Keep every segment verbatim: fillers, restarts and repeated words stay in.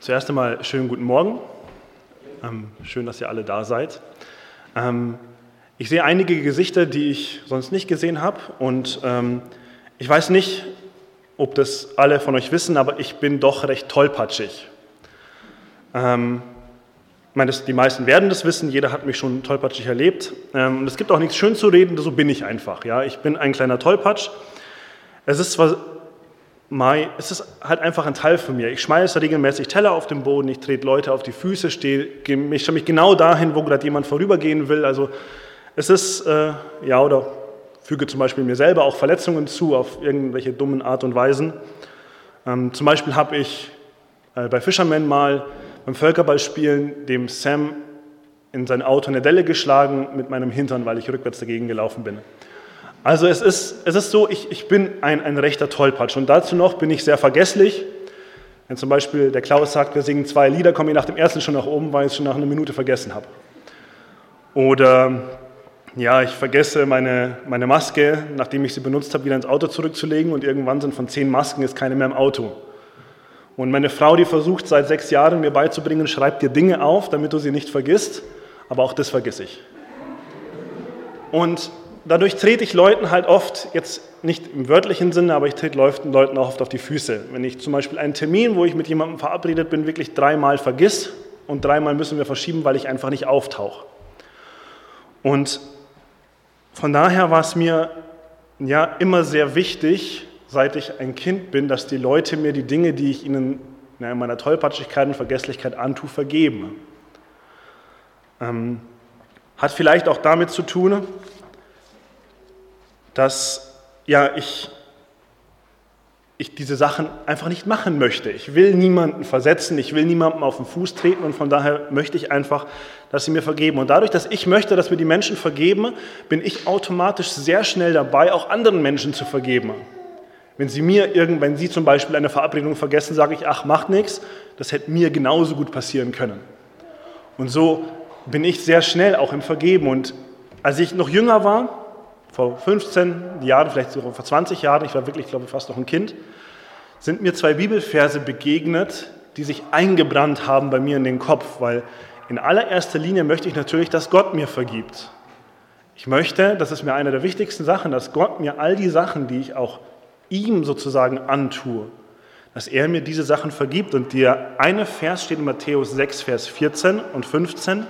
Zuerst einmal schönen guten Morgen. Ähm, schön, dass ihr alle da seid. Ähm, ich sehe einige Gesichter, die ich sonst nicht gesehen habe. Und ähm, ich weiß nicht, ob das alle von euch wissen, aber ich bin doch recht tollpatschig. Ähm, ich meine, das, die meisten werden das wissen, jeder hat mich schon tollpatschig erlebt. Ähm, und es gibt auch nichts schön zu reden, so bin ich einfach. Ja? Ich bin ein kleiner Tollpatsch. Es ist zwar... Mai, es ist halt einfach ein Teil von mir. Ich schmeiße regelmäßig Teller auf den Boden, ich trete Leute auf die Füße, stehe, ich stelle mich genau dahin, wo gerade jemand vorübergehen will. Also es ist, äh, ja, oder füge zum Beispiel mir selber auch Verletzungen zu auf irgendwelche dummen Art und Weisen. Ähm, zum Beispiel habe ich äh, bei Fisherman mal beim Völkerballspielen dem Sam in sein Auto eine Delle geschlagen mit meinem Hintern, weil ich rückwärts dagegen gelaufen bin. Also es ist, es ist so, ich, ich bin ein, ein rechter Tollpatsch und dazu noch bin ich sehr vergesslich. Wenn zum Beispiel der Klaus sagt, wir singen zwei Lieder, komme ich nach dem ersten schon nach oben, weil ich es schon nach einer Minute vergessen habe. Oder ja, ich vergesse meine, meine Maske, nachdem ich sie benutzt habe, wieder ins Auto zurückzulegen und irgendwann sind von zehn Masken ist keine mehr im Auto. Und meine Frau, die versucht seit sechs Jahren mir beizubringen, schreib dir Dinge auf, damit du sie nicht vergisst, aber auch das vergesse ich. Und dadurch trete ich Leuten halt oft, jetzt nicht im wörtlichen Sinne, aber ich trete Leuten auch oft auf die Füße. Wenn ich zum Beispiel einen Termin, wo ich mit jemandem verabredet bin, wirklich dreimal vergiss und dreimal müssen wir verschieben, weil ich einfach nicht auftauche. Und von daher war es mir ja immer sehr wichtig, seit ich ein Kind bin, dass die Leute mir die Dinge, die ich ihnen in meiner Tollpatschigkeit und Vergesslichkeit antue, vergeben. Ähm, hat vielleicht auch damit zu tun, dass ja, ich, ich diese Sachen einfach nicht machen möchte. Ich will niemanden versetzen, ich will niemandem auf den Fuß treten und von daher möchte ich einfach, dass sie mir vergeben. Und dadurch, dass ich möchte, dass mir die Menschen vergeben, bin ich automatisch sehr schnell dabei, auch anderen Menschen zu vergeben. Wenn sie mir irgend, wenn sie zum Beispiel eine Verabredung vergessen, sage ich, ach, macht nichts, das hätte mir genauso gut passieren können. Und so bin ich sehr schnell auch im Vergeben. Und als ich noch jünger war, vor fünfzehn Jahren, vielleicht sogar vor zwanzig Jahren, ich war wirklich, glaube ich, fast noch ein Kind, sind mir zwei Bibelverse begegnet, die sich eingebrannt haben bei mir in den Kopf, weil in allererster Linie möchte ich natürlich, dass Gott mir vergibt. Ich möchte, das ist mir eine der wichtigsten Sachen, dass Gott mir all die Sachen, die ich auch ihm sozusagen antue, dass er mir diese Sachen vergibt. Und der eine Vers steht in Matthäus sechs, Vers vierzehn und fünfzehn.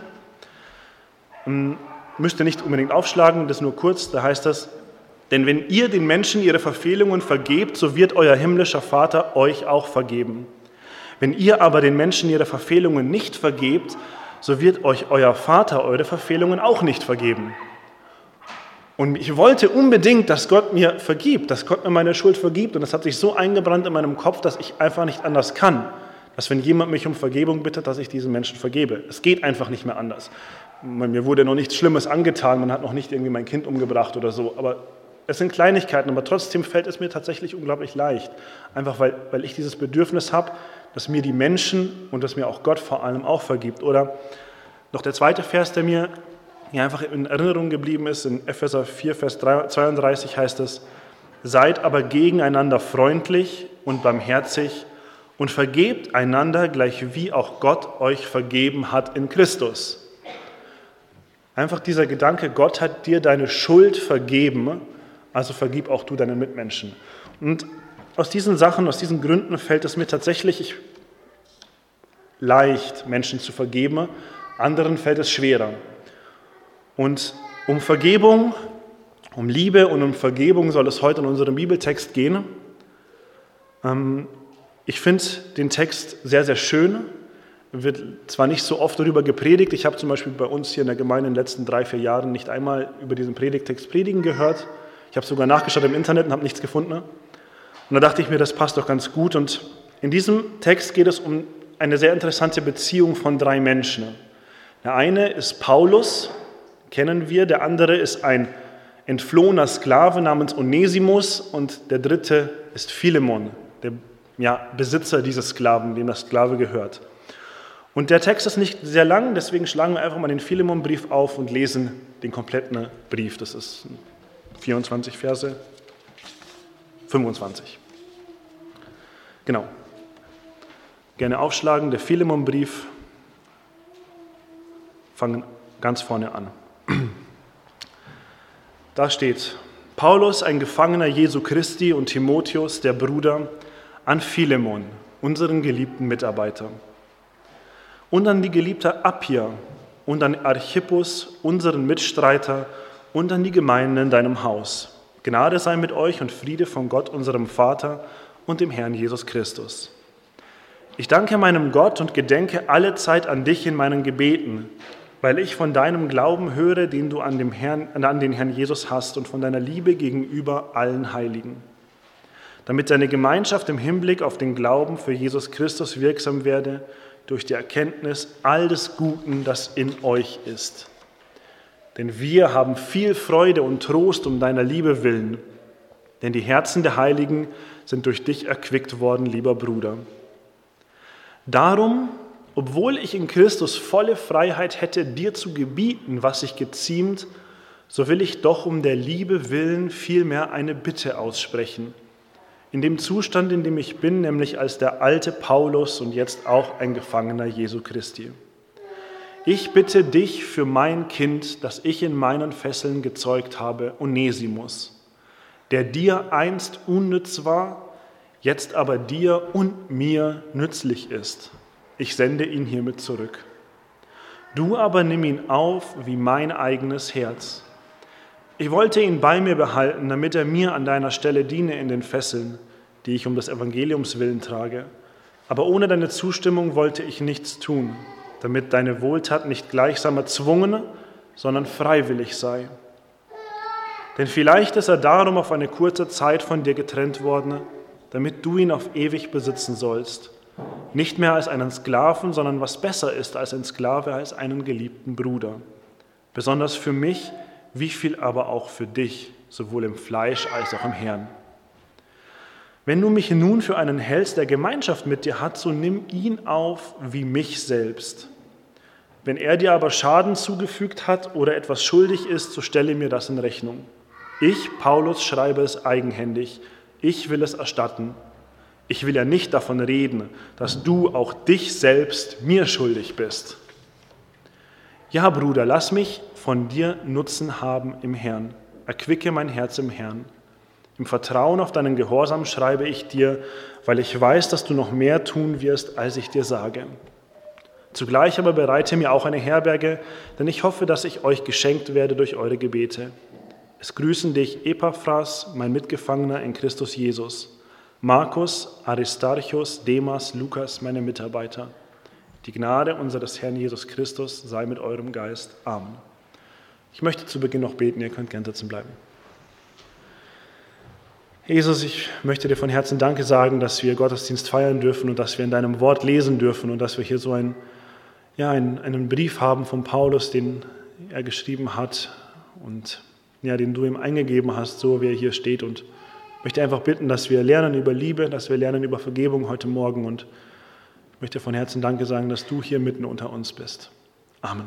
Müsst ihr nicht unbedingt aufschlagen, das nur kurz, da heißt das, denn wenn ihr den Menschen ihre Verfehlungen vergebt, so wird euer himmlischer Vater euch auch vergeben. Wenn ihr aber den Menschen ihre Verfehlungen nicht vergebt, so wird euch euer Vater eure Verfehlungen auch nicht vergeben. Und ich wollte unbedingt, dass Gott mir vergibt, dass Gott mir meine Schuld vergibt und das hat sich so eingebrannt in meinem Kopf, dass ich einfach nicht anders kann, dass wenn jemand mich um Vergebung bittet, dass ich diesen Menschen vergebe. Es geht einfach nicht mehr anders. Mir wurde noch nichts Schlimmes angetan, man hat noch nicht irgendwie mein Kind umgebracht oder so, aber es sind Kleinigkeiten, aber trotzdem fällt es mir tatsächlich unglaublich leicht, einfach weil, weil ich dieses Bedürfnis habe, dass mir die Menschen und dass mir auch Gott vor allem auch vergibt. Oder noch der zweite Vers, der mir hier einfach in Erinnerung geblieben ist, in Epheser vier, Vers zweiunddreißig heißt es, seid aber gegeneinander freundlich und barmherzig und vergebt einander, gleich wie auch Gott euch vergeben hat in Christus. Einfach dieser Gedanke, Gott hat dir deine Schuld vergeben, also vergib auch du deinen Mitmenschen. Und aus diesen Sachen, aus diesen Gründen fällt es mir tatsächlich leicht, Menschen zu vergeben, anderen fällt es schwerer. Und um Vergebung, um Liebe und um Vergebung soll es heute in unserem Bibeltext gehen. Ich finde den Text sehr, sehr schön. Wird zwar nicht so oft darüber gepredigt, ich habe zum Beispiel bei uns hier in der Gemeinde in den letzten drei, vier Jahren nicht einmal über diesen Predigtext predigen gehört. Ich habe sogar nachgeschaut im Internet und habe nichts gefunden. Und da dachte ich mir, das passt doch ganz gut. Und in diesem Text geht es um eine sehr interessante Beziehung von drei Menschen. Der eine ist Paulus, kennen wir, der andere ist ein entflohener Sklave namens Onesimus und der dritte ist Philemon, der ja, Besitzer dieses Sklaven, dem das Sklave gehört. Und der Text ist nicht sehr lang, deswegen schlagen wir einfach mal den Philemon-Brief auf und lesen den kompletten Brief. Das ist vierundzwanzig Verse, fünfundzwanzig. Genau. Gerne aufschlagen, der Philemonbrief. Fangen ganz vorne an. Da steht: Paulus, ein Gefangener Jesu Christi, und Timotheus, der Bruder, an Philemon, unseren geliebten Mitarbeiter. Und an die geliebte Appia und an Archippus, unseren Mitstreiter, und an die Gemeinden in deinem Haus. Gnade sei mit euch und Friede von Gott, unserem Vater und dem Herrn Jesus Christus. Ich danke meinem Gott und gedenke alle Zeit an dich in meinen Gebeten, weil ich von deinem Glauben höre, den du an, dem Herrn, an den Herrn Jesus hast, und von deiner Liebe gegenüber allen Heiligen, damit deine Gemeinschaft im Hinblick auf den Glauben für Jesus Christus wirksam werde, durch die Erkenntnis all des Guten, das in euch ist. Denn wir haben viel Freude und Trost um deiner Liebe willen, denn die Herzen der Heiligen sind durch dich erquickt worden, lieber Bruder. Darum, obwohl ich in Christus volle Freiheit hätte, dir zu gebieten, was sich geziemt, so will ich doch um der Liebe willen vielmehr eine Bitte aussprechen. In dem Zustand, in dem ich bin, nämlich als der alte Paulus und jetzt auch ein Gefangener Jesu Christi. Ich bitte dich für mein Kind, das ich in meinen Fesseln gezeugt habe, Onesimus, der dir einst unnütz war, jetzt aber dir und mir nützlich ist. Ich sende ihn hiermit zurück. Du aber nimm ihn auf wie mein eigenes Herz. Ich wollte ihn bei mir behalten, damit er mir an deiner Stelle diene in den Fesseln, die ich um des Evangeliums willen trage. Aber ohne deine Zustimmung wollte ich nichts tun, damit deine Wohltat nicht gleichsam erzwungen, sondern freiwillig sei. Denn vielleicht ist er darum auf eine kurze Zeit von dir getrennt worden, damit du ihn auf ewig besitzen sollst. Nicht mehr als einen Sklaven, sondern was besser ist als ein Sklave, als einen geliebten Bruder. Besonders für mich, wie viel aber auch für dich, sowohl im Fleisch als auch im Herrn. Wenn du mich nun für einen hältst, der Gemeinschaft mit dir hat, so nimm ihn auf wie mich selbst. Wenn er dir aber Schaden zugefügt hat oder etwas schuldig ist, so stelle mir das in Rechnung. Ich, Paulus, schreibe es eigenhändig. Ich will es erstatten. Ich will ja nicht davon reden, dass du auch dich selbst mir schuldig bist. Ja, Bruder, lass mich von dir Nutzen haben im Herrn. Erquicke mein Herz im Herrn. Im Vertrauen auf deinen Gehorsam schreibe ich dir, weil ich weiß, dass du noch mehr tun wirst, als ich dir sage. Zugleich aber bereite mir auch eine Herberge, denn ich hoffe, dass ich euch geschenkt werde durch eure Gebete. Es grüßen dich Epaphras, mein Mitgefangener in Christus Jesus, Markus, Aristarchus, Demas, Lukas, meine Mitarbeiter. Die Gnade unseres Herrn Jesus Christus sei mit eurem Geist. Amen. Ich möchte zu Beginn noch beten, ihr könnt gerne sitzen bleiben. Jesus, ich möchte dir von Herzen Danke sagen, dass wir Gottesdienst feiern dürfen und dass wir in deinem Wort lesen dürfen und dass wir hier so ein, ja, einen, einen Brief haben von Paulus, den er geschrieben hat und ja, den du ihm eingegeben hast, so wie er hier steht. Und ich möchte einfach bitten, dass wir lernen über Liebe, dass wir lernen über Vergebung heute Morgen. Und ich möchte von Herzen Danke sagen, dass du hier mitten unter uns bist. Amen.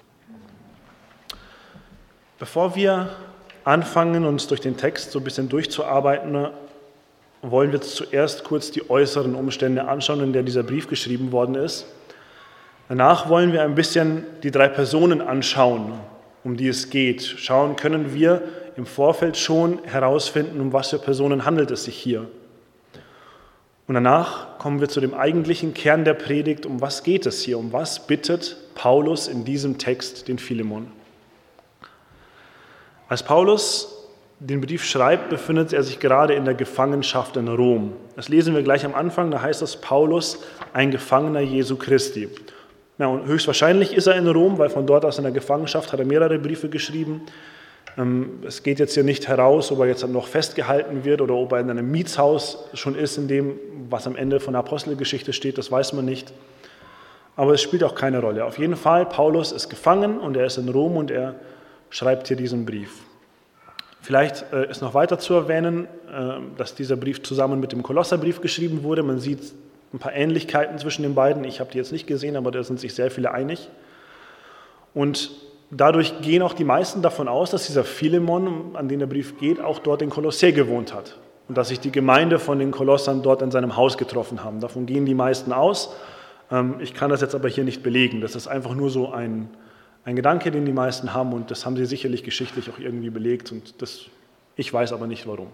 Bevor wir anfangen, uns durch den Text so ein bisschen durchzuarbeiten, wollen wir zuerst kurz die äußeren Umstände anschauen, in der dieser Brief geschrieben worden ist. Danach wollen wir ein bisschen die drei Personen anschauen, um die es geht. Schauen, können wir im Vorfeld schon herausfinden, um was für Personen handelt es sich hier. Und danach kommen wir zu dem eigentlichen Kern der Predigt, um was geht es hier, um was bittet Paulus in diesem Text den Philemon. Als Paulus den Brief schreibt, befindet er sich gerade in der Gefangenschaft in Rom. Das lesen wir gleich am Anfang, da heißt es Paulus, ein Gefangener Jesu Christi. Ja, und höchstwahrscheinlich ist er in Rom, weil von dort aus in der Gefangenschaft hat er mehrere Briefe geschrieben. Es geht jetzt hier nicht heraus, ob er jetzt noch festgehalten wird oder ob er in einem Mietshaus schon ist, in dem, was am Ende von der Apostelgeschichte steht, das weiß man nicht. Aber es spielt auch keine Rolle. Auf jeden Fall, Paulus ist gefangen und er ist in Rom und er schreibt hier diesen Brief. Vielleicht ist noch weiter zu erwähnen, dass dieser Brief zusammen mit dem Kolosserbrief geschrieben wurde. Man sieht ein paar Ähnlichkeiten zwischen den beiden. Ich habe die jetzt nicht gesehen, aber da sind sich sehr viele einig. Und dadurch gehen auch die meisten davon aus, dass dieser Philemon, an den der Brief geht, auch dort in Kolossä gewohnt hat. und dass sich die Gemeinde von den Kolossern dort in seinem Haus getroffen haben. Davon gehen die meisten aus. Ich kann das jetzt aber hier nicht belegen. Das ist einfach nur so ein, ein Gedanke, den die meisten haben, und das haben sie sicherlich geschichtlich auch irgendwie belegt, und das, ich weiß aber nicht warum.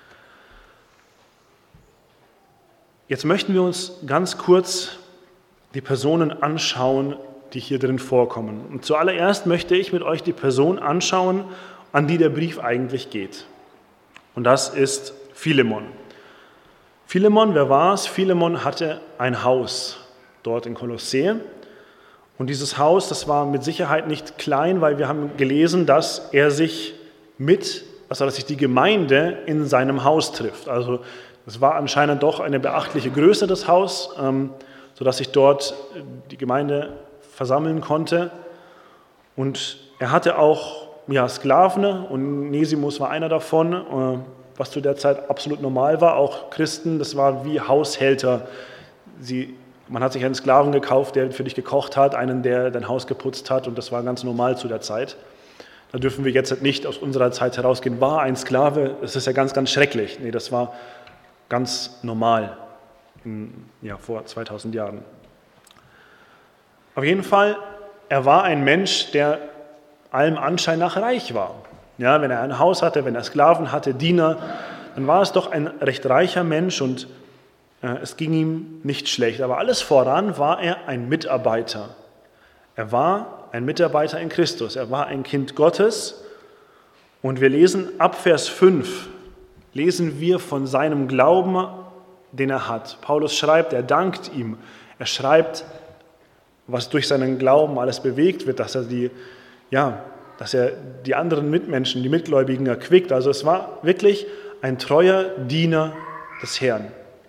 Jetzt möchten wir uns ganz kurz die Personen anschauen, die hier drin vorkommen. Und zuallererst möchte ich mit euch die Person anschauen, an die der Brief eigentlich geht. Und das ist Philemon. Philemon, wer war es? Philemon hatte ein Haus dort in Kolossä. Und dieses Haus, das war mit Sicherheit nicht klein, weil wir haben gelesen, dass er sich mit, also dass sich die Gemeinde in seinem Haus trifft. Also es war anscheinend doch eine beachtliche Größe, das Haus, ähm, sodass sich dort die Gemeinde versammeln konnte. Und er hatte auch ja, Sklaven, und Onesimus war einer davon, äh, was zu der Zeit absolut normal war. Auch Christen, das war wie Haushälter. Sie, man hat sich einen Sklaven gekauft, der für dich gekocht hat, einen, der dein Haus geputzt hat, und das war ganz normal zu der Zeit. Da dürfen wir jetzt nicht aus unserer Zeit herausgehen, war ein Sklave, das ist ja ganz, ganz schrecklich. Nee, das war ganz normal in, ja, vor zweitausend Jahren. Auf jeden Fall, er war ein Mensch, der allem Anschein nach reich war. Ja, wenn er ein Haus hatte, wenn er Sklaven hatte, Diener, dann war es doch ein recht reicher Mensch, und äh, es ging ihm nicht schlecht. Aber alles voran war er ein Mitarbeiter. Er war ein Mitarbeiter in Christus. Er war ein Kind Gottes, und wir lesen ab Vers fünf, lesen wir von seinem Glauben, den er hat. Paulus schreibt, er dankt ihm. Er schreibt, was durch seinen Glauben alles bewegt wird, dass er die, ja, dass er die anderen Mitmenschen, die Mitgläubigen erquickt. Also es war wirklich ein treuer Diener des Herrn.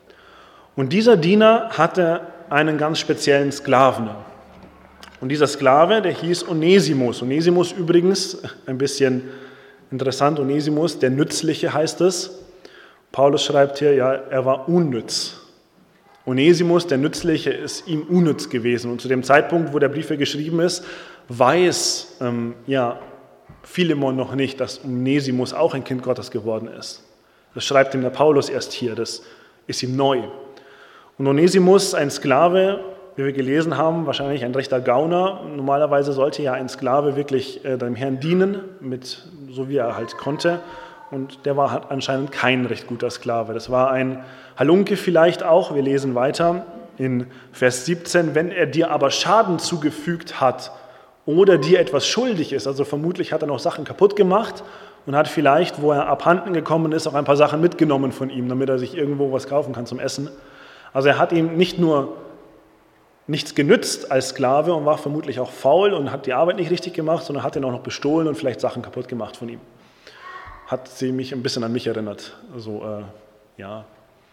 Und dieser Diener hatte einen ganz speziellen Sklaven. Und dieser Sklave, der hieß Onesimus. Onesimus übrigens, ein bisschen interessant, Onesimus, der Nützliche heißt es. Paulus schreibt hier, ja, er war unnütz. Onesimus, der Nützliche, ist ihm unnütz gewesen. Und zu dem Zeitpunkt, wo der Brief hier geschrieben ist, weiß ähm, ja, Philemon noch nicht, dass Onesimus auch ein Kind Gottes geworden ist. Das schreibt ihm der Paulus erst hier, das ist ihm neu. Und Onesimus, ein Sklave, wie wir gelesen haben, wahrscheinlich ein rechter Gauner. Normalerweise sollte ja ein Sklave wirklich äh, dem Herrn dienen, mit, so wie er halt konnte. Und der war halt anscheinend kein recht guter Sklave. Das war ein Halunke vielleicht auch. Wir lesen weiter in Vers siebzehn. Wenn er dir aber Schaden zugefügt hat oder dir etwas schuldig ist, also vermutlich hat er noch Sachen kaputt gemacht und hat vielleicht, wo er abhanden gekommen ist, auch ein paar Sachen mitgenommen von ihm, damit er sich irgendwo was kaufen kann zum Essen. Also er hat ihm nicht nur nichts genützt als Sklave und war vermutlich auch faul und hat die Arbeit nicht richtig gemacht, sondern hat ihn auch noch bestohlen und vielleicht Sachen kaputt gemacht von ihm. Hat sie mich ein bisschen an mich erinnert. Also, äh, ja,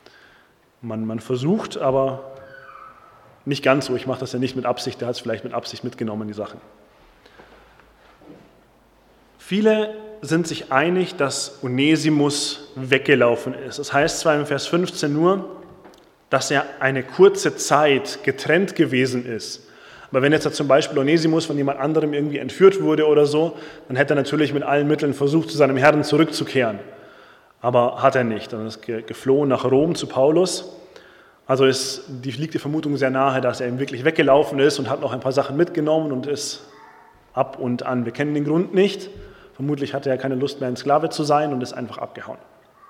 man, man versucht, aber nicht ganz so. Ich mache das ja nicht mit Absicht, der hat es vielleicht mit Absicht mitgenommen, die Sachen. Viele sind sich einig, dass Onesimus weggelaufen ist. Das heißt zwar im Vers fünfzehn nur, dass er eine kurze Zeit getrennt gewesen ist. Aber wenn jetzt zum Beispiel Onesimus von jemand anderem irgendwie entführt wurde oder so, dann hätte er natürlich mit allen Mitteln versucht, zu seinem Herrn zurückzukehren. Aber hat er nicht. Dann ist er geflohen nach Rom zu Paulus. Also ist, die, liegt die Vermutung sehr nahe, dass er ihm wirklich weggelaufen ist und hat noch ein paar Sachen mitgenommen und ist ab und an. Wir kennen den Grund nicht. Vermutlich hatte er keine Lust mehr, ein Sklave zu sein und ist einfach abgehauen.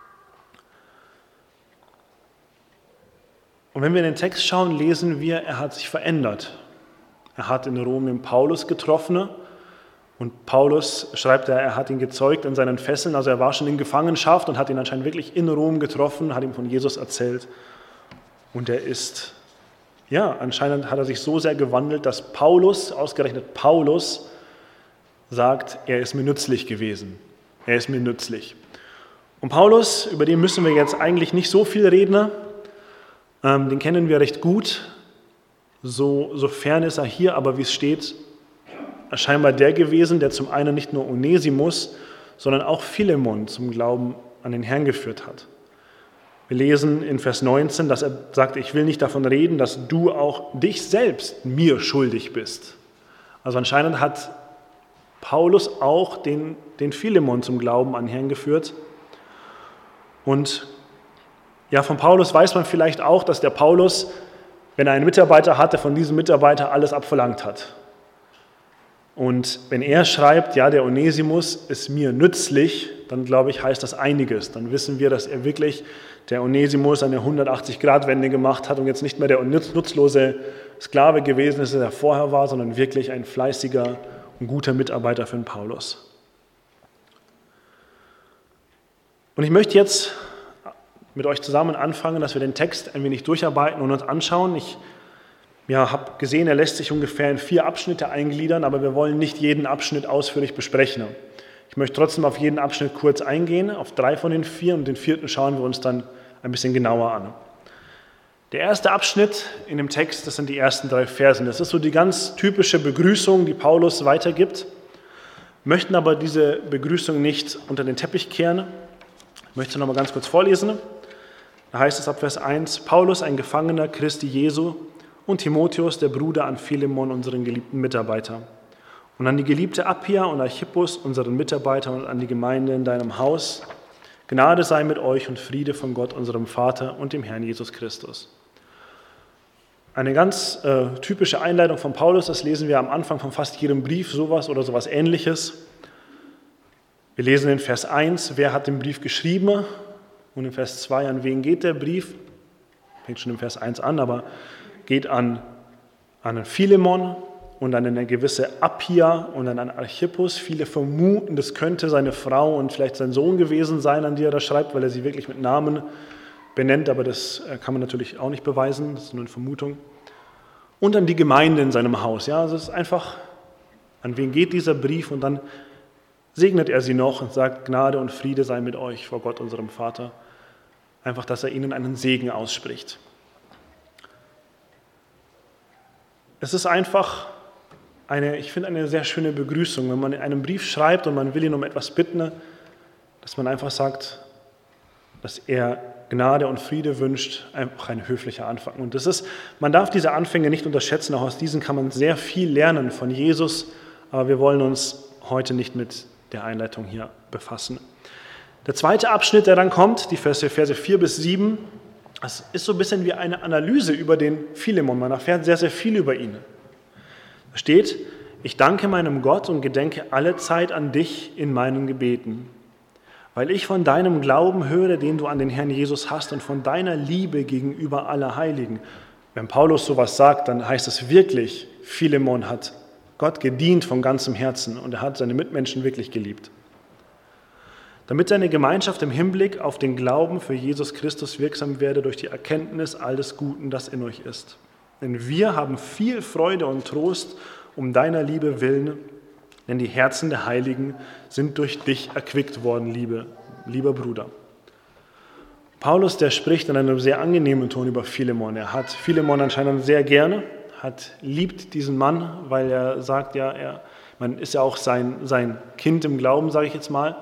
Und wenn wir in den Text schauen, lesen wir, er hat sich verändert. Er hat in Rom den Paulus getroffen und Paulus schreibt, er, er hat ihn gezeugt in seinen Fesseln, also er war schon in Gefangenschaft und hat ihn anscheinend wirklich in Rom getroffen, hat ihm von Jesus erzählt. Und er ist, ja, anscheinend hat er sich so sehr gewandelt, dass Paulus, ausgerechnet Paulus, sagt, er ist mir nützlich gewesen. Er ist mir nützlich. Und Paulus, über den müssen wir jetzt eigentlich nicht so viel reden, ähm, den kennen wir recht gut. So, sofern ist er hier, aber wie es steht, scheinbar der gewesen, der zum einen nicht nur Onesimus, sondern auch Philemon zum Glauben an den Herrn geführt hat. Wir lesen in Vers neunzehn, dass er sagt, ich will nicht davon reden, dass du auch dich selbst mir schuldig bist. Also anscheinend hat Paulus auch den, den Philemon zum Glauben an den Herrn geführt. Und Ja, von Paulus weiß man vielleicht auch, dass der Paulus, wenn er einen Mitarbeiter hatte, von diesem Mitarbeiter alles abverlangt hat. Und wenn er schreibt, ja, der Onesimus ist mir nützlich, dann glaube ich, heißt das einiges. Dann wissen wir, dass er wirklich, der Onesimus, eine hundertachtzig-Grad-Wende gemacht hat und jetzt nicht mehr der nutzlose Sklave gewesen ist, der er vorher war, sondern wirklich ein fleißiger und guter Mitarbeiter für den Paulus. Und ich möchte jetzt mit euch zusammen anfangen, dass wir den Text ein wenig durcharbeiten und uns anschauen. Ich ja, habe gesehen, er lässt sich ungefähr in vier Abschnitte eingliedern, aber wir wollen nicht jeden Abschnitt ausführlich besprechen. Ich möchte trotzdem auf jeden Abschnitt kurz eingehen, auf drei von den vier, und den vierten schauen wir uns dann ein bisschen genauer an. Der erste Abschnitt in dem Text, das sind die ersten drei Versen. Das ist so die ganz typische Begrüßung, die Paulus weitergibt. Wir möchten aber diese Begrüßung nicht unter den Teppich kehren. Ich möchte sie noch mal ganz kurz vorlesen. Da heißt es ab Vers eins, Paulus, ein Gefangener Christi Jesu, und Timotheus, der Bruder, an Philemon, unseren geliebten Mitarbeiter. Und an die geliebte Appia und Archippus, unseren Mitarbeiter, und an die Gemeinde in deinem Haus. Gnade sei mit euch und Friede von Gott, unserem Vater und dem Herrn Jesus Christus. Eine ganz äh, typische Einleitung von Paulus, das lesen wir am Anfang von fast jedem Brief, sowas oder sowas Ähnliches. Wir lesen in Vers eins, wer hat den Brief geschrieben? Und in Vers zwei, an wen geht der Brief? Fängt schon in Vers eins an, aber geht an, an Philemon und an eine gewisse Appia und an Archippus. Viele vermuten, das könnte seine Frau und vielleicht sein Sohn gewesen sein, an die er da schreibt, weil er sie wirklich mit Namen benennt, aber das kann man natürlich auch nicht beweisen, das ist nur eine Vermutung. Und an die Gemeinde in seinem Haus. Ja, also es ist einfach, an wen geht dieser Brief, und dann segnet er sie noch und sagt, Gnade und Friede sei mit euch vor Gott, unserem Vater. Einfach, dass er ihnen einen Segen ausspricht. Es ist einfach eine, ich finde, eine sehr schöne Begrüßung, wenn man in einem Brief schreibt und man will ihn um etwas bitten, dass man einfach sagt, dass er Gnade und Friede wünscht, einfach ein höflicher Anfang. Und das ist, man darf diese Anfänge nicht unterschätzen, auch aus diesen kann man sehr viel lernen von Jesus, aber wir wollen uns heute nicht mit der Einleitung hier befassen. Der zweite Abschnitt, der dann kommt, die Verse, Verse vier bis sieben, das ist so ein bisschen wie eine Analyse über den Philemon. Man erfährt sehr, sehr viel über ihn. Da steht, ich danke meinem Gott und gedenke allezeit an dich in meinen Gebeten, weil ich von deinem Glauben höre, den du an den Herrn Jesus hast, und von deiner Liebe gegenüber aller Heiligen. Wenn Paulus sowas sagt, dann heißt es wirklich, Philemon hat Gott gedient von ganzem Herzen und er hat seine Mitmenschen wirklich geliebt. Damit seine Gemeinschaft im Hinblick auf den Glauben für Jesus Christus wirksam werde durch die Erkenntnis all des Guten, das in euch ist. Denn wir haben viel Freude und Trost um deiner Liebe willen, denn die Herzen der Heiligen sind durch dich erquickt worden, liebe, lieber Bruder. Paulus, der spricht in einem sehr angenehmen Ton über Philemon. Er hat Philemon anscheinend sehr gerne, hat, liebt diesen Mann, weil er sagt, ja, er, man ist ja auch sein, sein Kind im Glauben, sage ich jetzt mal.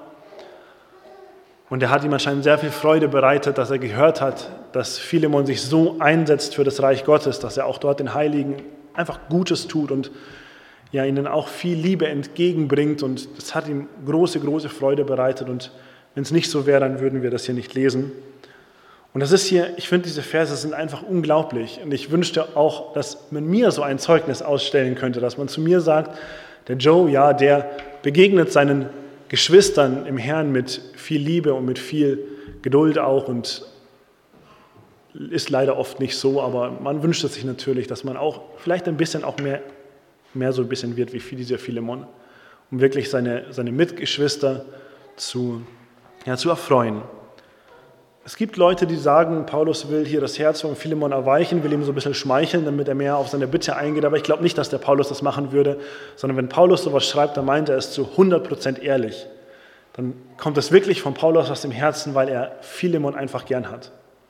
Und er hat ihm anscheinend sehr viel Freude bereitet, dass er gehört hat, dass Philemon sich so einsetzt für das Reich Gottes, dass er auch dort den Heiligen einfach Gutes tut und ja, ihnen auch viel Liebe entgegenbringt. Und das hat ihm große, große Freude bereitet. Und wenn es nicht so wäre, dann würden wir das hier nicht lesen. Und das ist hier, ich finde, diese Verse sind einfach unglaublich. Und ich wünschte auch, dass man mir so ein Zeugnis ausstellen könnte, dass man zu mir sagt, der Joe, ja, der begegnet seinen Geschwistern im Herrn mit viel Liebe und mit viel Geduld auch, und ist leider oft nicht so, aber man wünscht es sich natürlich, dass man auch vielleicht ein bisschen auch mehr, mehr so ein bisschen wird wie dieser Philemon, um wirklich seine, seine Mitgeschwister zu, ja, zu erfreuen. Es gibt Leute, die sagen, Paulus will hier das Herz von Philemon erweichen, will ihm so ein bisschen schmeicheln, damit er mehr auf seine Bitte eingeht. Aber ich glaube nicht, dass der Paulus das machen würde, sondern wenn Paulus sowas schreibt, dann meint er es zu hundert Prozent ehrlich. Dann kommt es wirklich von Paulus aus dem Herzen, weil er Philemon einfach gern hat.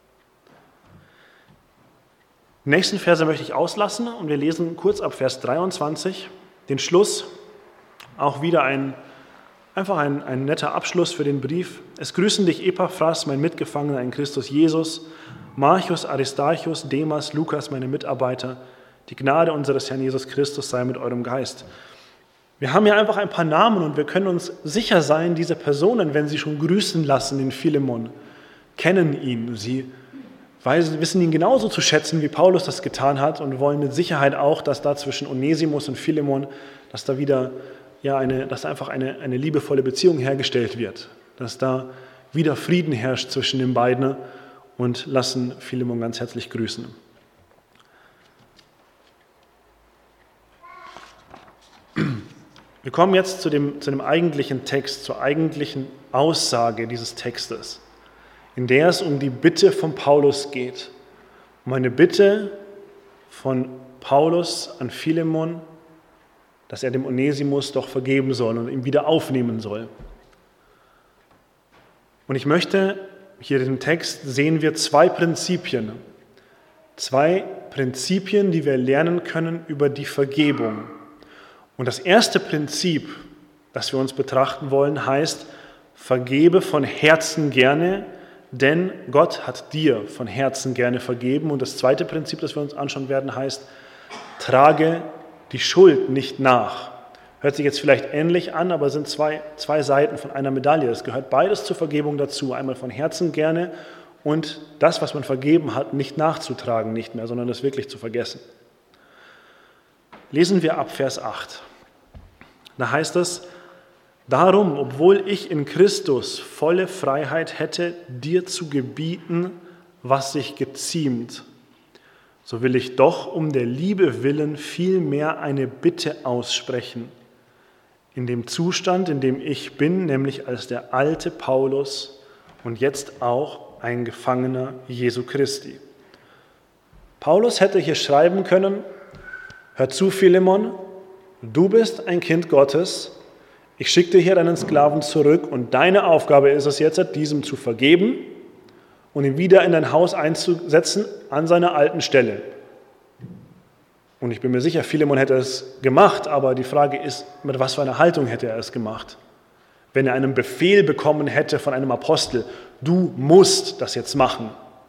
Die nächsten Verse möchte ich auslassen und wir lesen kurz ab Vers dreiundzwanzig den Schluss, auch wieder ein Einfach ein, ein netter Abschluss für den Brief. Es grüßen dich Epaphras, mein Mitgefangener in Christus Jesus, Marchus, Aristarchus, Demas, Lukas, meine Mitarbeiter. Die Gnade unseres Herrn Jesus Christus sei mit eurem Geist. Wir haben hier einfach ein paar Namen und wir können uns sicher sein, diese Personen, wenn sie schon grüßen lassen in Philemon, kennen ihn. Sie weil wissen ihn genauso zu schätzen, wie Paulus das getan hat und wollen mit Sicherheit auch, dass da zwischen Onesimus und Philemon, dass da wieder ja eine, dass einfach eine, eine liebevolle Beziehung hergestellt wird, dass da wieder Frieden herrscht zwischen den beiden und lassen Philemon ganz herzlich grüßen. Wir kommen jetzt zu dem, zu dem eigentlichen Text, zur eigentlichen Aussage dieses Textes, in der es um die Bitte von Paulus geht. Um eine Bitte von Paulus an Philemon, dass er dem Onesimus doch vergeben soll und ihn wieder aufnehmen soll. Und ich möchte, hier in dem Text sehen wir zwei Prinzipien. Zwei Prinzipien, die wir lernen können über die Vergebung. Und das erste Prinzip, das wir uns betrachten wollen, heißt, vergebe von Herzen gerne, denn Gott hat dir von Herzen gerne vergeben. Und das zweite Prinzip, das wir uns anschauen werden, heißt, trage die Schuld nicht nach. Hört sich jetzt vielleicht ähnlich an, aber es sind zwei, zwei Seiten von einer Medaille. Es gehört beides zur Vergebung dazu. Einmal von Herzen gerne und das, was man vergeben hat, nicht nachzutragen, nicht mehr, sondern das wirklich zu vergessen. Lesen wir ab Vers acht. Da heißt es, darum, obwohl ich in Christus volle Freiheit hätte, dir zu gebieten, was sich geziemt, so will ich doch um der Liebe willen vielmehr eine Bitte aussprechen. In dem Zustand, in dem ich bin, nämlich als der alte Paulus und jetzt auch ein Gefangener Jesu Christi. Paulus hätte hier schreiben können, hör zu, Philemon, du bist ein Kind Gottes, ich schicke dir hier deinen Sklaven zurück und deine Aufgabe ist es jetzt, diesem zu vergeben und ihn wieder in dein Haus einzusetzen an seiner alten Stelle. Und ich bin mir sicher, Philemon hätte es gemacht, aber die Frage ist, mit was für einer Haltung hätte er es gemacht? Wenn er einen Befehl bekommen hätte von einem Apostel, du musst das jetzt machen.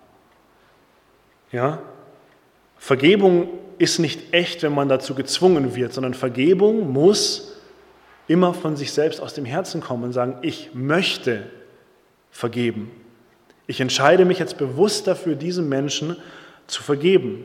Ja? Vergebung ist nicht echt, wenn man dazu gezwungen wird, sondern Vergebung muss immer von sich selbst aus dem Herzen kommen und sagen, ich möchte vergeben. Ich entscheide mich jetzt bewusst dafür, diesem Menschen zu vergeben.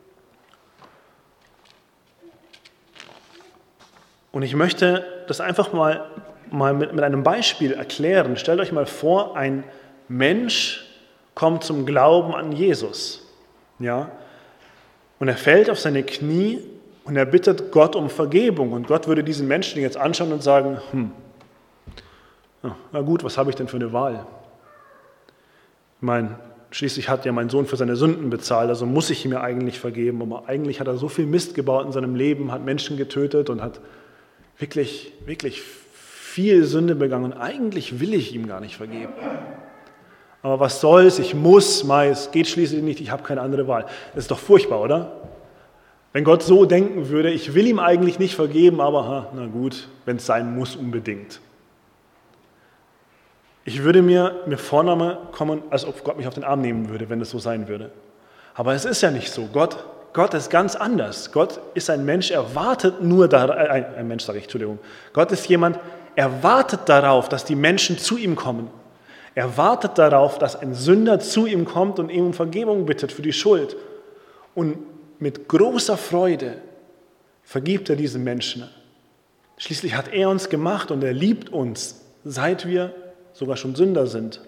Und ich möchte das einfach mal, mal mit, mit einem Beispiel erklären. Stellt euch mal vor, ein Mensch kommt zum Glauben an Jesus. Ja? Und er fällt auf seine Knie und er bittet Gott um Vergebung. Und Gott würde diesen Menschen jetzt anschauen und sagen, hm, na gut, was habe ich denn für eine Wahl? Ich meine, schließlich hat ja mein Sohn für seine Sünden bezahlt, also muss ich ihm ja eigentlich vergeben. Aber eigentlich hat er so viel Mist gebaut in seinem Leben, hat Menschen getötet und hat wirklich, wirklich viel Sünde begangen. Und eigentlich will ich ihm gar nicht vergeben. Aber was soll's, ich muss, es geht schließlich nicht, ich habe keine andere Wahl. Das ist doch furchtbar, oder? Wenn Gott so denken würde, ich will ihm eigentlich nicht vergeben, aber na gut, wenn es sein muss, unbedingt. Ich würde mir, mir vornehmen kommen, als ob Gott mich auf den Arm nehmen würde, wenn es so sein würde. Aber es ist ja nicht so. Gott, Gott ist ganz anders. Gott ist ein Mensch, er wartet nur darauf, äh, ein, ein Mensch sage ich, Entschuldigung. Gott ist jemand, er wartet darauf, dass die Menschen zu ihm kommen. Er wartet darauf, dass ein Sünder zu ihm kommt und ihm um Vergebung bittet für die Schuld. Und mit großer Freude vergibt er diesen Menschen. Schließlich hat er uns gemacht und er liebt uns, seit wir sogar schon Sünder sind.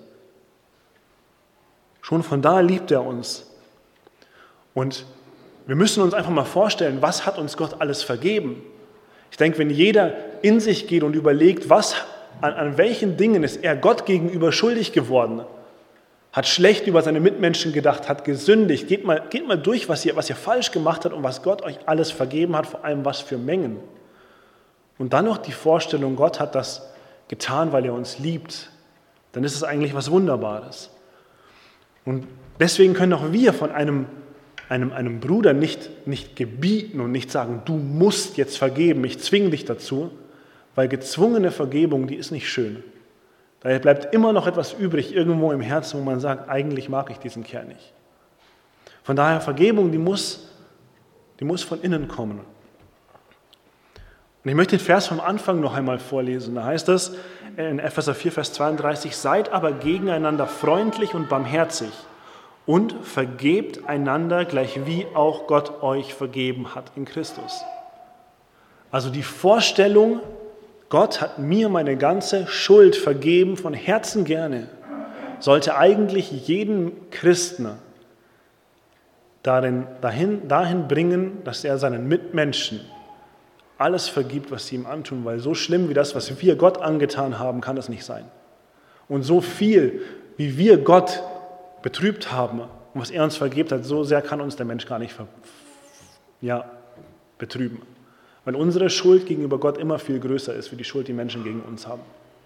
Schon von da liebt er uns. Und wir müssen uns einfach mal vorstellen, was hat uns Gott alles vergeben? Ich denke, wenn jeder in sich geht und überlegt, was An, an welchen Dingen ist er Gott gegenüber schuldig geworden? Hat schlecht über seine Mitmenschen gedacht, hat gesündigt. Geht mal, geht mal durch, was ihr, was ihr falsch gemacht habt und was Gott euch alles vergeben hat, vor allem was für Mengen. Und dann noch die Vorstellung, Gott hat das getan, weil er uns liebt. Dann ist es eigentlich was Wunderbares. Und deswegen können auch wir von einem, einem, einem Bruder nicht, nicht gebieten und nicht sagen, du musst jetzt vergeben, ich zwinge dich dazu. Weil gezwungene Vergebung, die ist nicht schön. Daher bleibt immer noch etwas übrig, irgendwo im Herzen, wo man sagt, eigentlich mag ich diesen Kerl nicht. Von daher, Vergebung, die muss, die muss von innen kommen. Und ich möchte den Vers vom Anfang noch einmal vorlesen. Da heißt es in Epheser vier, Vers zweiunddreißig, seid aber gegeneinander freundlich und barmherzig und vergebt einander, gleich wie auch Gott euch vergeben hat in Christus. Also die Vorstellung, Gott hat mir meine ganze Schuld vergeben, von Herzen gerne, sollte eigentlich jeden Christen darin, dahin, dahin bringen, dass er seinen Mitmenschen alles vergibt, was sie ihm antun, weil so schlimm wie das, was wir Gott angetan haben, kann es nicht sein. Und so viel, wie wir Gott betrübt haben und was er uns vergibt hat, so sehr kann uns der Mensch gar nicht ver- ja, betrüben. Weil unsere Schuld gegenüber Gott immer viel größer ist, wie die Schuld, die Menschen gegen uns haben.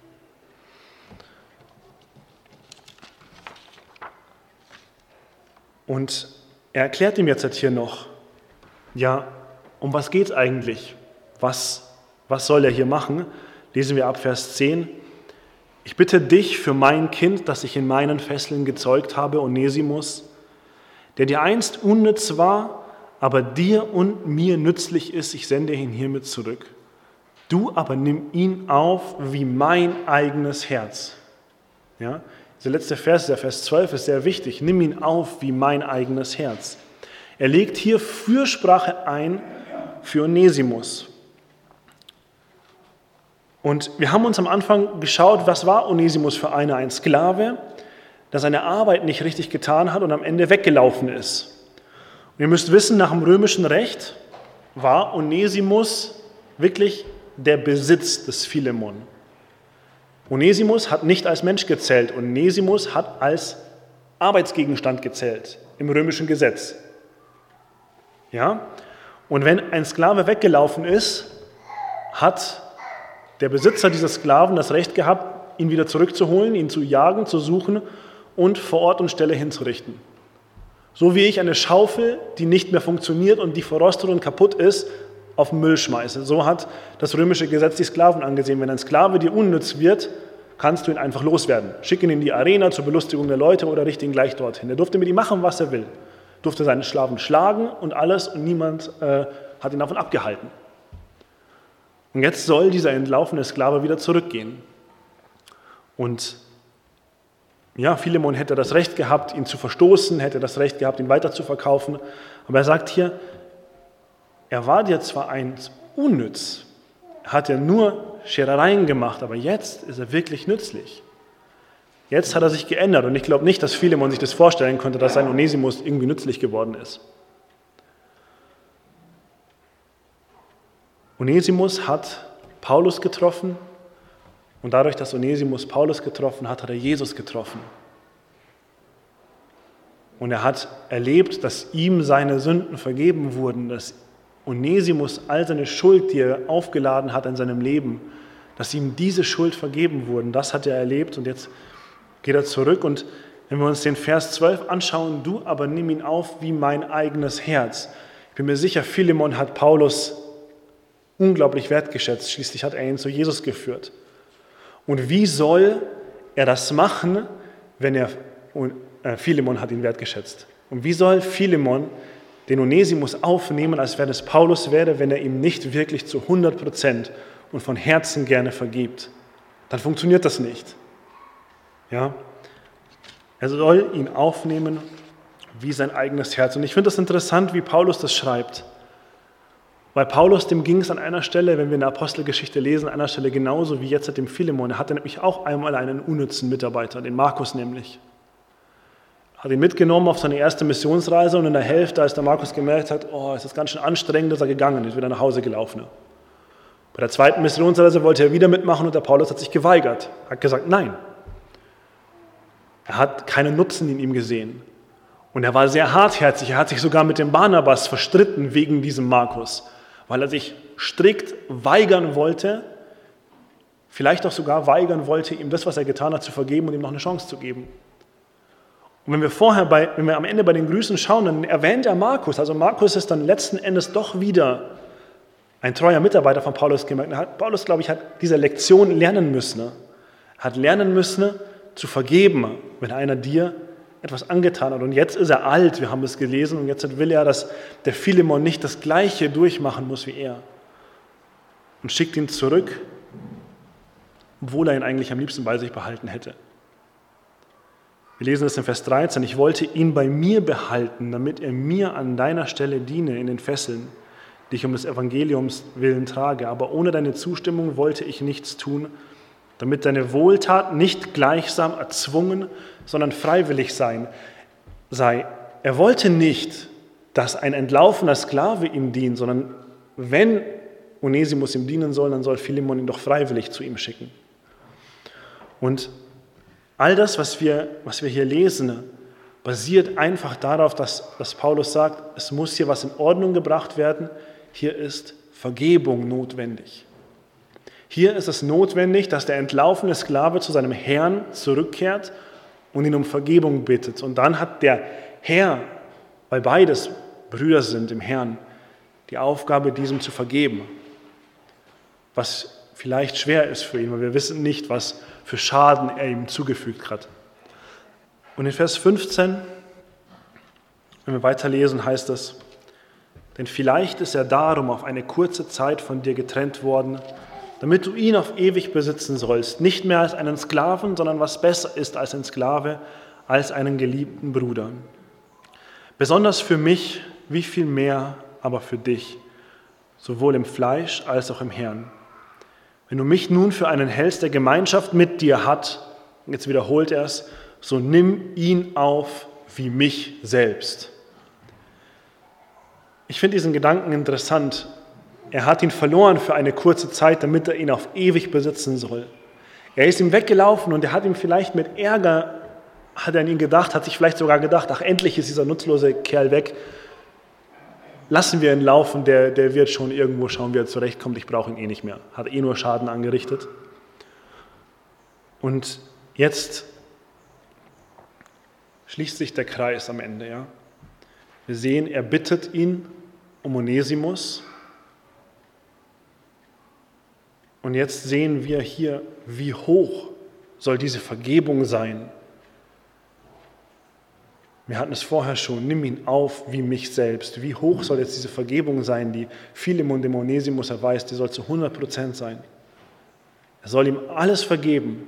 Und er erklärt ihm jetzt hier noch, ja, um was geht es eigentlich? Was, was soll er hier machen? Lesen wir ab Vers zehn. Ich bitte dich für mein Kind, das ich in meinen Fesseln gezeugt habe, Onesimus, der dir einst unnütz war, aber dir und mir nützlich ist, ich sende ihn hiermit zurück. Du aber nimm ihn auf wie mein eigenes Herz. Ja? Der letzte Vers, der Vers zwölf, ist sehr wichtig. Nimm ihn auf wie mein eigenes Herz. Er legt hier Fürsprache ein für Onesimus. Und wir haben uns am Anfang geschaut, was war Onesimus für einer? Ein Sklave, der seine Arbeit nicht richtig getan hat und am Ende weggelaufen ist. Und ihr müsst wissen, nach dem römischen Recht war Onesimus wirklich der Besitz des Philemon. Onesimus hat nicht als Mensch gezählt, Onesimus hat als Arbeitsgegenstand gezählt im römischen Gesetz. Ja? Und wenn ein Sklave weggelaufen ist, hat der Besitzer dieses Sklaven das Recht gehabt, ihn wieder zurückzuholen, ihn zu jagen, zu suchen und vor Ort und Stelle hinzurichten. So wie ich eine Schaufel, die nicht mehr funktioniert und die verrostet und kaputt ist, auf den Müll schmeiße. So hat das römische Gesetz die Sklaven angesehen. Wenn ein Sklave dir unnütz wird, kannst du ihn einfach loswerden. Schick ihn in die Arena zur Belustigung der Leute oder richte ihn gleich dorthin. Er durfte mit ihm machen, was er will. Durfte seinen Sklaven schlagen und alles und niemand äh, hat ihn davon abgehalten. Und jetzt soll dieser entlaufene Sklave wieder zurückgehen. Und ja, Philemon hätte das Recht gehabt, ihn zu verstoßen, hätte das Recht gehabt, ihn weiterzuverkaufen. Aber er sagt hier, er war dir zwar einst unnütz, er hat ja nur Scherereien gemacht, aber jetzt ist er wirklich nützlich. Jetzt hat er sich geändert und ich glaube nicht, dass Philemon sich das vorstellen konnte, dass sein Onesimus irgendwie nützlich geworden ist. Onesimus hat Paulus getroffen und dadurch, dass Onesimus Paulus getroffen hat, hat er Jesus getroffen. Und er hat erlebt, dass ihm seine Sünden vergeben wurden, dass Onesimus all seine Schuld, die er aufgeladen hat in seinem Leben, dass ihm diese Schuld vergeben wurden. Das hat er erlebt und jetzt geht er zurück. Und wenn wir uns den Vers zwölf anschauen, du aber nimm ihn auf wie mein eigenes Herz. Ich bin mir sicher, Philemon hat Paulus unglaublich wertgeschätzt. Schließlich hat er ihn zu Jesus geführt. Und wie soll er das machen, wenn er, äh, Philemon hat ihn wertgeschätzt. Und wie soll Philemon den Onesimus aufnehmen, als wenn es Paulus wäre, wenn er ihm nicht wirklich zu hundert Prozent und von Herzen gerne vergibt? Dann funktioniert das nicht. Ja? Er soll ihn aufnehmen wie sein eigenes Herz. Und ich finde das interessant, wie Paulus das schreibt. Weil Paulus, dem ging es an einer Stelle, wenn wir in der Apostelgeschichte lesen, an einer Stelle genauso wie jetzt mit dem Philemon. Er hatte nämlich auch einmal einen unnützen Mitarbeiter, den Markus nämlich. Hat ihn mitgenommen auf seine erste Missionsreise und in der Hälfte, als der Markus gemerkt hat, oh, es ist ganz schön anstrengend, ist er gegangen, ist wieder nach Hause gelaufen. Bei der zweiten Missionsreise wollte er wieder mitmachen und der Paulus hat sich geweigert, hat gesagt, nein. Er hat keinen Nutzen in ihm gesehen. Und er war sehr hartherzig, er hat sich sogar mit dem Barnabas verstritten wegen diesem Markus, weil er sich strikt weigern wollte, vielleicht auch sogar weigern wollte, ihm das, was er getan hat, zu vergeben und ihm noch eine Chance zu geben. Und wenn wir vorher, bei, wenn wir am Ende bei den Grüßen schauen, dann erwähnt er Markus. Also Markus ist dann letzten Endes doch wieder ein treuer Mitarbeiter von Paulus gemerkt. Hat, Paulus, glaube ich, hat diese Lektion lernen müssen. Er hat lernen müssen, zu vergeben, wenn einer dir etwas angetan hat. Und jetzt ist er alt, wir haben es gelesen, und jetzt will er, dass der Philemon nicht das Gleiche durchmachen muss wie er. Und schickt ihn zurück, obwohl er ihn eigentlich am liebsten bei sich behalten hätte. Wir lesen es in Vers dreizehn. Ich wollte ihn bei mir behalten, damit er mir an deiner Stelle diene in den Fesseln, die ich um des Evangeliums willen trage. Aber ohne deine Zustimmung wollte ich nichts tun, damit deine Wohltat nicht gleichsam erzwungen, sondern freiwillig sein sei. Er wollte nicht, dass ein entlaufener Sklave ihm dient, sondern wenn Onesimus ihm dienen soll, dann soll Philemon ihn doch freiwillig zu ihm schicken. Und all das, was wir, was wir hier lesen, basiert einfach darauf, dass, dass Paulus sagt, es muss hier was in Ordnung gebracht werden. Hier ist Vergebung notwendig. Hier ist es notwendig, dass der entlaufene Sklave zu seinem Herrn zurückkehrt und ihn um Vergebung bittet. Und dann hat der Herr, weil beides Brüder sind im Herrn, die Aufgabe, diesem zu vergeben. Was vielleicht schwer ist für ihn, weil wir wissen nicht, was für Schaden er ihm zugefügt hat. Und in Vers fünfzehn, wenn wir weiterlesen, heißt es, denn vielleicht ist er darum auf eine kurze Zeit von dir getrennt worden, damit du ihn auf ewig besitzen sollst, nicht mehr als einen Sklaven, sondern was besser ist als ein Sklave, als einen geliebten Bruder. Besonders für mich, wie viel mehr aber für dich, sowohl im Fleisch als auch im Herrn. Wenn du mich nun für einen hältst, der Gemeinschaft mit dir hat, jetzt wiederholt er es, so nimm ihn auf wie mich selbst. Ich finde diesen Gedanken interessant. Er hat ihn verloren für eine kurze Zeit, damit er ihn auf ewig besitzen soll. Er ist ihm weggelaufen und er hat ihm vielleicht mit Ärger, hat er an ihn gedacht, hat sich vielleicht sogar gedacht, ach, endlich ist dieser nutzlose Kerl weg. Lassen wir ihn laufen, der, der wird schon irgendwo schauen, wie er zurechtkommt, ich brauche ihn eh nicht mehr. Hat eh nur Schaden angerichtet. Und jetzt schließt sich der Kreis am Ende. Ja? Wir sehen, er bittet ihn um Onesimus. Und jetzt sehen wir hier, wie hoch soll diese Vergebung sein. Wir hatten es vorher schon, nimm ihn auf wie mich selbst. Wie hoch soll jetzt diese Vergebung sein, die Philemon dem Onesimus erweist? Die soll zu hundert Prozent sein. Er soll ihm alles vergeben.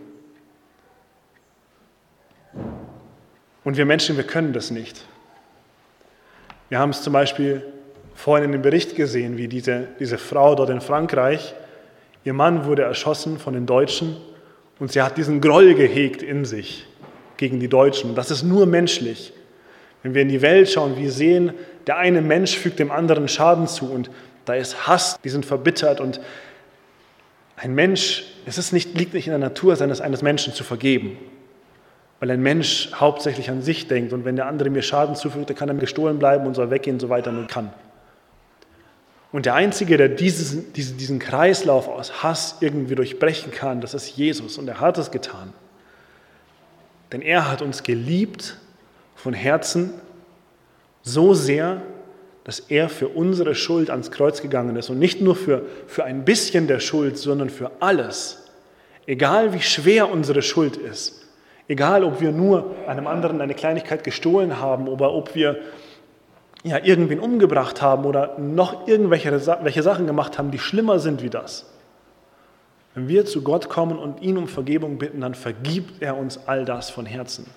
Und wir Menschen, wir können das nicht. Wir haben es zum Beispiel vorhin in dem Bericht gesehen, wie diese, diese Frau dort in Frankreich, ihr Mann wurde erschossen von den Deutschen und sie hat diesen Groll gehegt in sich gegen die Deutschen. Das ist nur menschlich. Wenn wir in die Welt schauen, wir sehen, der eine Mensch fügt dem anderen Schaden zu und da ist Hass, die sind verbittert und ein Mensch, es ist nicht, liegt nicht in der Natur seines eines Menschen zu vergeben, weil ein Mensch hauptsächlich an sich denkt und wenn der andere mir Schaden zufügt, dann kann er mir gestohlen bleiben und soll weggehen, so weiter nur kann. Und der Einzige, der dieses, diesen Kreislauf aus Hass irgendwie durchbrechen kann, das ist Jesus und er hat es getan. Denn er hat uns geliebt von Herzen so sehr, dass er für unsere Schuld ans Kreuz gegangen ist. Und nicht nur für, für ein bisschen der Schuld, sondern für alles. Egal wie schwer unsere Schuld ist. Egal ob wir nur einem anderen eine Kleinigkeit gestohlen haben oder ob wir ja, irgendwen umgebracht haben oder noch irgendwelche welche Sachen gemacht haben, die schlimmer sind wie das. Wenn wir zu Gott kommen und ihn um Vergebung bitten, dann vergibt er uns all das von Herzen.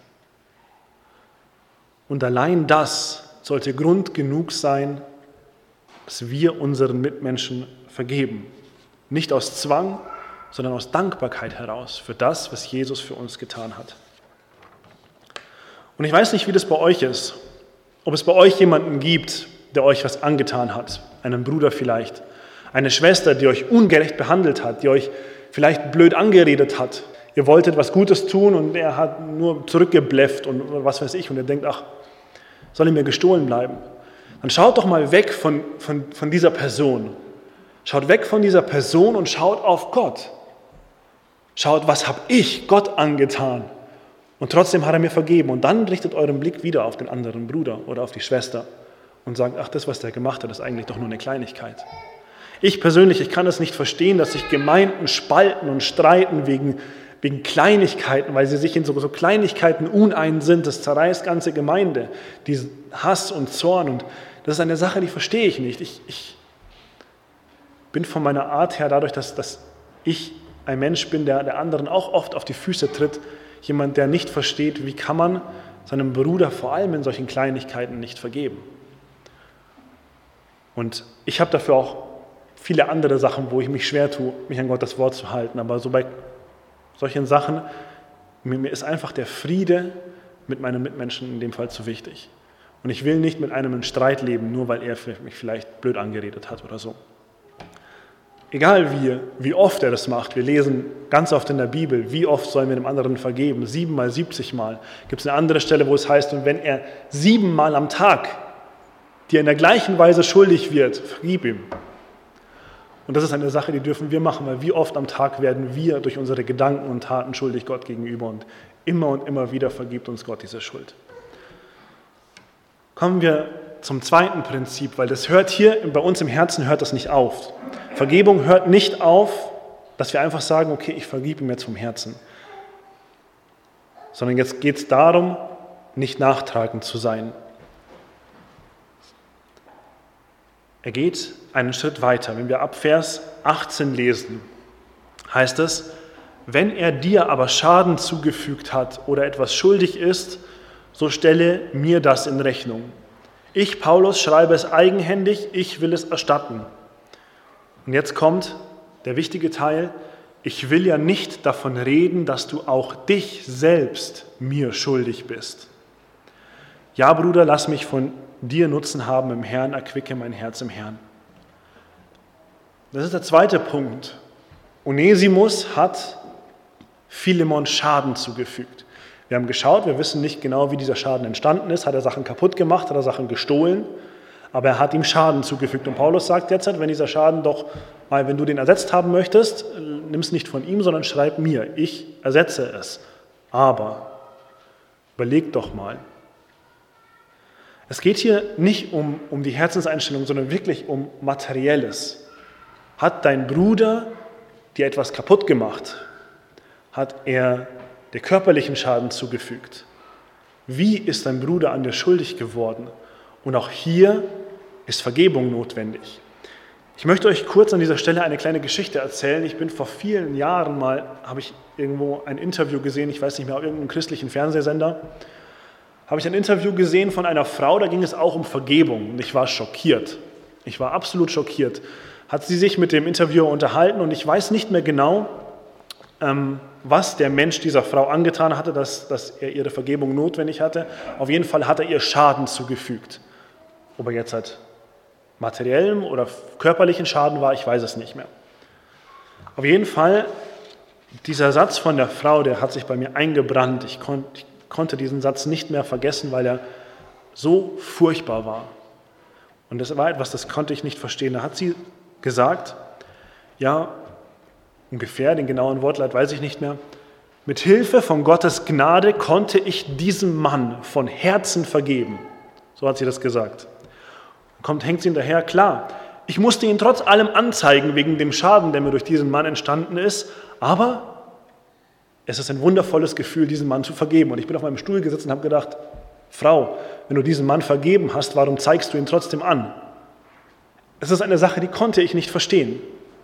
Und allein das sollte Grund genug sein, dass wir unseren Mitmenschen vergeben. Nicht aus Zwang, sondern aus Dankbarkeit heraus für das, was Jesus für uns getan hat. Und ich weiß nicht, wie das bei euch ist. Ob es bei euch jemanden gibt, der euch was angetan hat. Einen Bruder vielleicht. Eine Schwester, die euch ungerecht behandelt hat, die euch vielleicht blöd angeredet hat. Ihr wolltet was Gutes tun und er hat nur zurückgeblefft und was weiß ich. Und ihr denkt, ach, soll ihm mir gestohlen bleiben? Dann schaut doch mal weg von, von, von dieser Person. Schaut weg von dieser Person und schaut auf Gott. Schaut, was habe ich Gott angetan? Und trotzdem hat er mir vergeben. Und dann richtet euren Blick wieder auf den anderen Bruder oder auf die Schwester und sagt, ach, das, was der gemacht hat, ist eigentlich doch nur eine Kleinigkeit. Ich persönlich, ich kann es nicht verstehen, dass sich Gemeinden spalten und streiten wegen, wegen Kleinigkeiten, weil sie sich in so, so Kleinigkeiten unein sind. Das zerreißt ganze Gemeinde, diesen Hass und Zorn. Und das ist eine Sache, die verstehe ich nicht. Ich, ich bin von meiner Art her, dadurch, dass, dass ich ein Mensch bin, der der anderen auch oft auf die Füße tritt, jemand, der nicht versteht, wie kann man seinem Bruder vor allem in solchen Kleinigkeiten nicht vergeben. Und ich habe dafür auch viele andere Sachen, wo ich mich schwer tue, mich an Gottes Wort zu halten. Aber so bei solchen Sachen, mir, mir ist einfach der Friede mit meinen Mitmenschen in dem Fall zu wichtig. Und ich will nicht mit einem in Streit leben, nur weil er mich vielleicht blöd angeredet hat oder so. Egal wie, wie oft er das macht, wir lesen ganz oft in der Bibel, wie oft sollen wir dem anderen vergeben? Siebenmal, siebzig Mal. Gibt es eine andere Stelle, wo es heißt, und wenn er siebenmal am Tag dir in der gleichen Weise schuldig wird, vergib ihm. Und das ist eine Sache, die dürfen wir machen, weil wie oft am Tag werden wir durch unsere Gedanken und Taten schuldig Gott gegenüber und immer und immer wieder vergibt uns Gott diese Schuld. Kommen wir zum zweiten Prinzip, weil das hört hier, bei uns im Herzen hört das nicht auf. Vergebung hört nicht auf, dass wir einfach sagen, okay, ich vergebe ihm jetzt vom Herzen. Sondern jetzt geht es darum, nicht nachtragend zu sein. Er geht einen Schritt weiter. Wenn wir ab Vers achtzehn lesen, heißt es, wenn er dir aber Schaden zugefügt hat oder etwas schuldig ist, so stelle mir das in Rechnung. Ich, Paulus, schreibe es eigenhändig, ich will es erstatten. Und jetzt kommt der wichtige Teil, ich will ja nicht davon reden, dass du auch dich selbst mir schuldig bist. Ja, Bruder, lass mich von dir Nutzen haben im Herrn, erquicke mein Herz im Herrn. Das ist der zweite Punkt. Onesimus hat Philemon Schaden zugefügt. Wir haben geschaut, wir wissen nicht genau, wie dieser Schaden entstanden ist. Hat er Sachen kaputt gemacht, hat er Sachen gestohlen, aber er hat ihm Schaden zugefügt. Und Paulus sagt jetzt, wenn dieser Schaden doch mal, wenn du den ersetzt haben möchtest, nimm es nicht von ihm, sondern schreib mir. Ich ersetze es. Aber überleg doch mal. Es geht hier nicht um, um die Herzenseinstellung, sondern wirklich um Materielles. Hat dein Bruder dir etwas kaputt gemacht? Hat er dir körperlichen Schaden zugefügt? Wie ist dein Bruder an dir schuldig geworden? Und auch hier ist Vergebung notwendig. Ich möchte euch kurz an dieser Stelle eine kleine Geschichte erzählen. Ich bin vor vielen Jahren mal, habe ich irgendwo ein Interview gesehen, ich weiß nicht mehr, auf irgendeinem christlichen Fernsehsender, habe ich ein Interview gesehen von einer Frau, da ging es auch um Vergebung und ich war schockiert. Ich war absolut schockiert. Hat sie sich mit dem Interviewer unterhalten und ich weiß nicht mehr genau, ähm, was der Mensch dieser Frau angetan hatte, dass, dass er ihre Vergebung notwendig hatte. Auf jeden Fall hat er ihr Schaden zugefügt. Ob er jetzt halt materiellem oder körperlichen Schaden war, ich weiß es nicht mehr. Auf jeden Fall, dieser Satz von der Frau, der hat sich bei mir eingebrannt. Ich, kon- ich konnte diesen Satz nicht mehr vergessen, weil er so furchtbar war. Und das war etwas, das konnte ich nicht verstehen. Da hat sie gesagt, ja, ungefähr, den genauen Wortlaut weiß ich nicht mehr, mit Hilfe von Gottes Gnade konnte ich diesem Mann von Herzen vergeben. So hat sie das gesagt. Kommt, hängt sie hinterher, klar, ich musste ihn trotz allem anzeigen wegen dem Schaden, der mir durch diesen Mann entstanden ist, aber es ist ein wundervolles Gefühl, diesen Mann zu vergeben. Und ich bin auf meinem Stuhl gesessen und habe gedacht, Frau, wenn du diesen Mann vergeben hast, warum zeigst du ihn trotzdem an? Es ist eine Sache, die konnte ich nicht verstehen.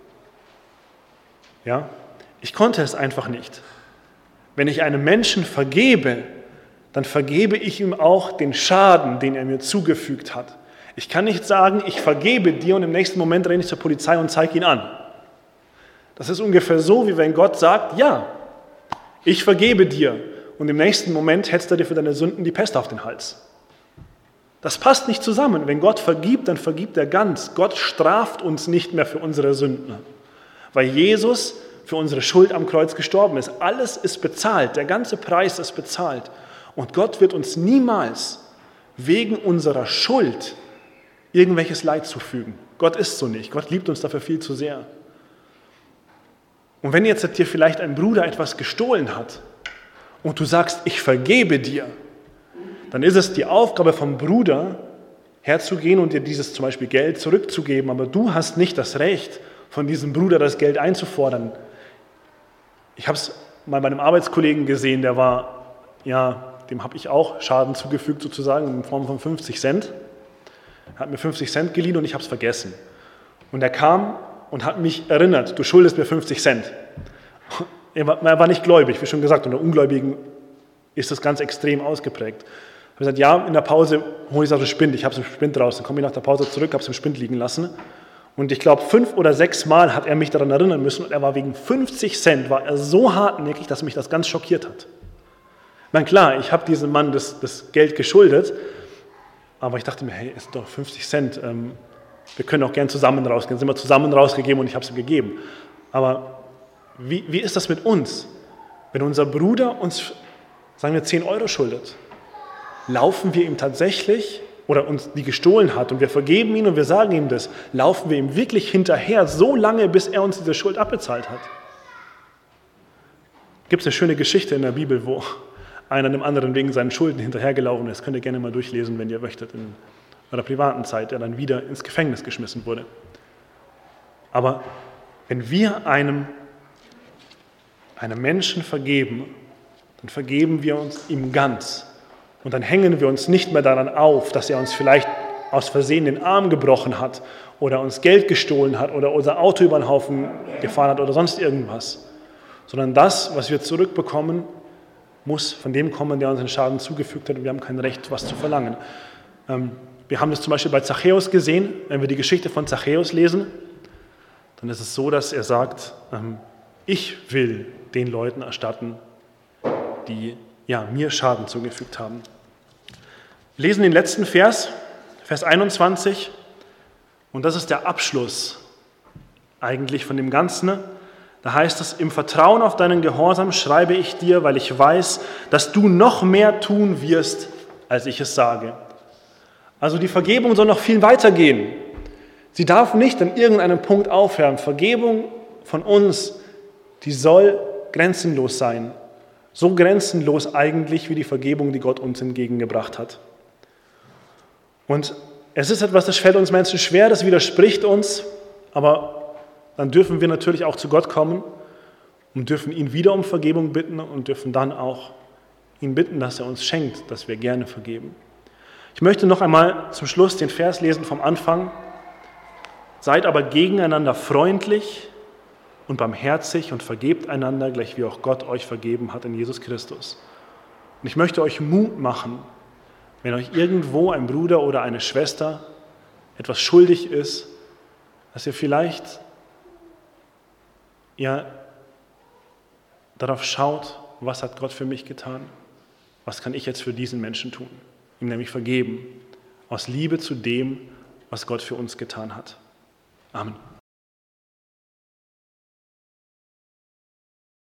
Ja, ich konnte es einfach nicht. Wenn ich einem Menschen vergebe, dann vergebe ich ihm auch den Schaden, den er mir zugefügt hat. Ich kann nicht sagen, ich vergebe dir und im nächsten Moment renne ich zur Polizei und zeige ihn an. Das ist ungefähr so, wie wenn Gott sagt, ja, ich vergebe dir und im nächsten Moment hetzt er dir für deine Sünden die Pest auf den Hals. Das passt nicht zusammen. Wenn Gott vergibt, dann vergibt er ganz. Gott straft uns nicht mehr für unsere Sünden, weil Jesus für unsere Schuld am Kreuz gestorben ist. Alles ist bezahlt, der ganze Preis ist bezahlt. Und Gott wird uns niemals wegen unserer Schuld irgendwelches Leid zufügen. Gott ist so nicht. Gott liebt uns dafür viel zu sehr. Und wenn jetzt dir vielleicht ein Bruder etwas gestohlen hat und du sagst, ich vergebe dir, dann ist es die Aufgabe vom Bruder, herzugehen und dir dieses zum Beispiel Geld zurückzugeben. Aber du hast nicht das Recht, von diesem Bruder das Geld einzufordern. Ich habe es mal bei einem Arbeitskollegen gesehen, der war, ja, dem habe ich auch Schaden zugefügt sozusagen in Form von fünfzig Cent. Er hat mir fünfzig Cent geliehen und ich habe es vergessen. Und er kam und hat mich erinnert, du schuldest mir fünfzig Cent. er war, er war nicht gläubig, wie schon gesagt, unter Ungläubigen ist das ganz extrem ausgeprägt. Ich habe gesagt, ja, in der Pause hole ich es aus dem Spind, ich habe es im Spind draußen, dann komme ich nach der Pause zurück, habe es im Spind liegen lassen. Und ich glaube, fünf oder sechs Mal hat er mich daran erinnern müssen und er war wegen fünfzig Cent, war er so hartnäckig, dass mich das ganz schockiert hat. Ich meine, klar, ich habe diesem Mann das, das Geld geschuldet, aber ich dachte mir, hey, es sind doch fünfzig Cent, ähm, wir können auch gern zusammen rausgehen. Dann sind wir zusammen rausgegeben und ich habe es ihm gegeben. Aber wie, wie ist das mit uns? Wenn unser Bruder uns, sagen wir, zehn Euro schuldet, laufen wir ihm tatsächlich, oder uns die gestohlen hat und wir vergeben ihn und wir sagen ihm das, laufen wir ihm wirklich hinterher so lange, bis er uns diese Schuld abbezahlt hat? Gibt es eine schöne Geschichte in der Bibel, wo einer dem anderen wegen seinen Schulden hinterhergelaufen ist. Könnt ihr gerne mal durchlesen, wenn ihr möchtet, in eurer privaten Zeit, der dann wieder ins Gefängnis geschmissen wurde. Aber wenn wir einem, einem Menschen vergeben, dann vergeben wir uns ihm ganz. Und dann hängen wir uns nicht mehr daran auf, dass er uns vielleicht aus Versehen den Arm gebrochen hat oder uns Geld gestohlen hat oder unser Auto über den Haufen gefahren hat oder sonst irgendwas. Sondern das, was wir zurückbekommen, muss von dem kommen, der uns den Schaden zugefügt hat und wir haben kein Recht, was zu verlangen. Wir haben das zum Beispiel bei Zachäus gesehen. Wenn wir die Geschichte von Zachäus lesen, dann ist es so, dass er sagt, ich will den Leuten erstatten, die ja, mir Schaden zugefügt haben. Wir lesen den letzten Vers, Vers einundzwanzig, und das ist der Abschluss eigentlich von dem Ganzen. Da heißt es, im Vertrauen auf deinen Gehorsam schreibe ich dir, weil ich weiß, dass du noch mehr tun wirst, als ich es sage. Also die Vergebung soll noch viel weiter gehen. Sie darf nicht an irgendeinem Punkt aufhören. Vergebung von uns, die soll grenzenlos sein. So grenzenlos eigentlich wie die Vergebung, die Gott uns entgegengebracht hat. Und es ist etwas, das fällt uns Menschen schwer, das widerspricht uns, aber dann dürfen wir natürlich auch zu Gott kommen und dürfen ihn wieder um Vergebung bitten und dürfen dann auch ihn bitten, dass er uns schenkt, dass wir gerne vergeben. Ich möchte noch einmal zum Schluss den Vers lesen vom Anfang. Seid aber gegeneinander freundlich und barmherzig und vergebt einander, gleich wie auch Gott euch vergeben hat in Jesus Christus. Und ich möchte euch Mut machen, wenn euch irgendwo ein Bruder oder eine Schwester etwas schuldig ist, dass ihr vielleicht ja, darauf schaut, was hat Gott für mich getan, was kann ich jetzt für diesen Menschen tun, ihm nämlich vergeben, aus Liebe zu dem, was Gott für uns getan hat. Amen.